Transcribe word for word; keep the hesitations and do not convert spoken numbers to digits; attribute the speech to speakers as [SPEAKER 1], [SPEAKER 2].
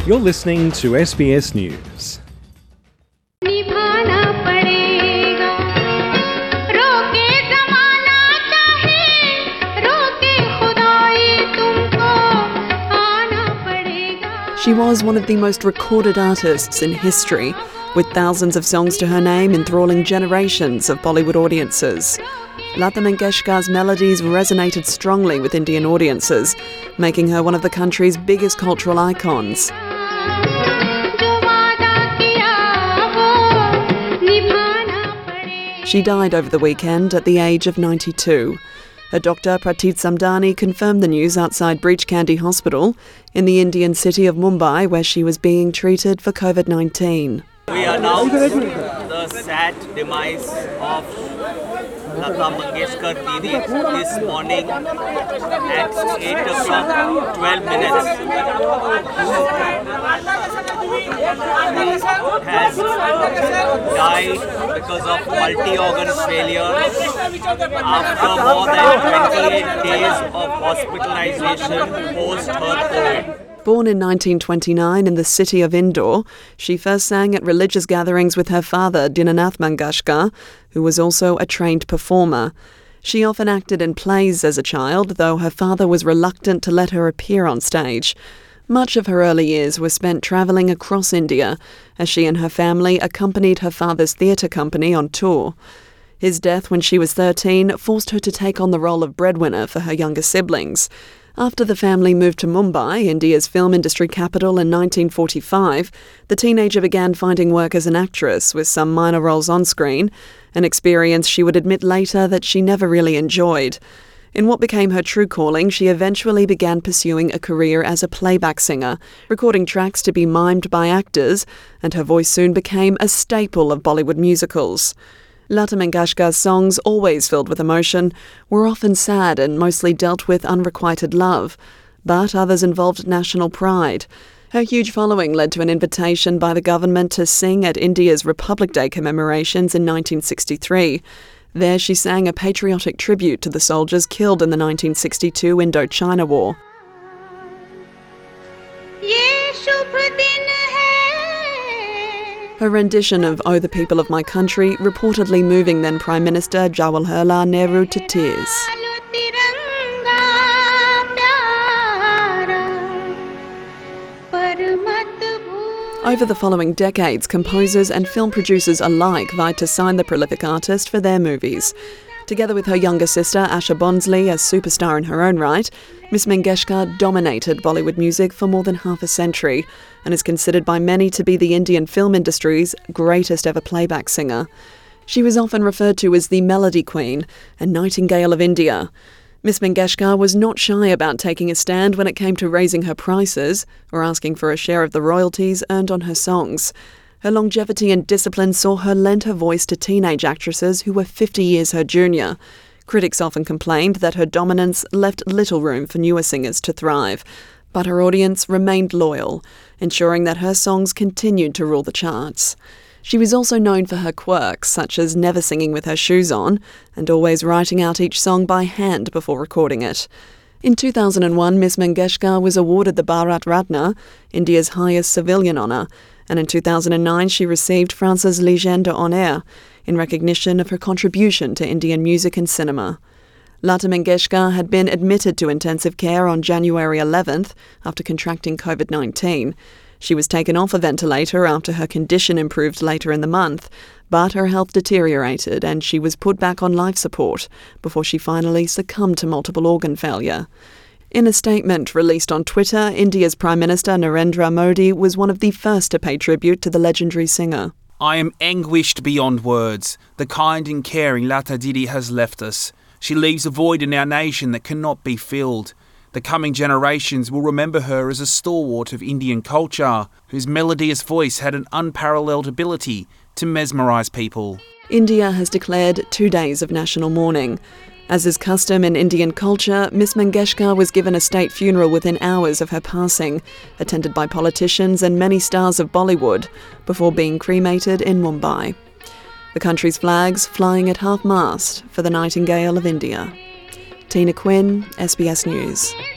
[SPEAKER 1] You're listening to S B S News.
[SPEAKER 2] She was one of the most recorded artists in history, with thousands of songs to her name enthralling generations of Bollywood audiences. Lata Mangeshkar's melodies resonated strongly with Indian audiences, making her one of the country's biggest cultural icons. She died over the weekend at the age of ninety-two. Her doctor, Pratit Samdani, confirmed the news outside Breach Candy Hospital in the Indian city of Mumbai, where she was being treated for covid nineteen.
[SPEAKER 3] We announced the sad demise of Lata Mangeshkar Didi this morning at eight o'clock twelve minutes. Has died because of multi-organ failure after more than twenty-eight days of hospitalization post her COVID.
[SPEAKER 2] Born in nineteen twenty-nine in the city of Indore, she first sang at religious gatherings with her father, Dinanath Mangeshkar, who was also a trained performer. She often acted in plays as a child, though her father was reluctant to let her appear on stage. Much of her early years were spent travelling across India, as she and her family accompanied her father's theatre company on tour. His death when she was thirteen forced her to take on the role of breadwinner for her younger siblings. After the family moved to Mumbai, India's film industry capital, in nineteen forty-five, the teenager began finding work as an actress, with some minor roles on screen, an experience she would admit later that she never really enjoyed. In what became her true calling, she eventually began pursuing a career as a playback singer, recording tracks to be mimed by actors, and her voice soon became a staple of Bollywood musicals. Lata Mangeshkar's songs, always filled with emotion, were often sad and mostly dealt with unrequited love, but others involved national pride. Her huge following led to an invitation by the government to sing at India's Republic Day commemorations in nineteen sixty-three. There she sang a patriotic tribute to the soldiers killed in the nineteen sixty-two Indochina War. Her rendition of Oh the People of My Country reportedly moving then Prime Minister Jawaharlal Nehru to tears. Over the following decades, composers and film producers alike vied to sign the prolific artist for their movies. Together with her younger sister, Asha Bhonsle, a superstar in her own right, Miss Mangeshkar dominated Bollywood music for more than half a century and is considered by many to be the Indian film industry's greatest ever playback singer. She was often referred to as the Melody Queen and Nightingale of India. Miss Mangeshkar was not shy about taking a stand when it came to raising her prices or asking for a share of the royalties earned on her songs. Her longevity and discipline saw her lend her voice to teenage actresses who were fifty years her junior. Critics often complained that her dominance left little room for newer singers to thrive, but her audience remained loyal, ensuring that her songs continued to rule the charts. She was also known for her quirks, such as never singing with her shoes on and always writing out each song by hand before recording it. In two thousand one, Miss Mangeshkar was awarded the Bharat Ratna, India's highest civilian honour, and in two thousand nine she received France's Légion d'honneur in recognition of her contribution to Indian music and cinema. Lata Mangeshkar had been admitted to intensive care on January eleventh after contracting covid nineteen. She was taken off a ventilator after her condition improved later in the month, but her health deteriorated and she was put back on life support before she finally succumbed to multiple organ failure. In a statement released on Twitter, India's Prime Minister Narendra Modi was one of the first to pay tribute to the legendary singer.
[SPEAKER 4] I am anguished beyond words. The kind and caring Lata Didi has left us. She leaves a void in our nation that cannot be filled. The coming generations will remember her as a stalwart of Indian culture, whose melodious voice had an unparalleled ability to mesmerise people.
[SPEAKER 2] India has declared two days of national mourning. As is custom in Indian culture, Miss Mangeshkar was given a state funeral within hours of her passing, attended by politicians and many stars of Bollywood, before being cremated in Mumbai. The country's flags flying at half-mast for the Nightingale of India. Tina Quinn, S B S News.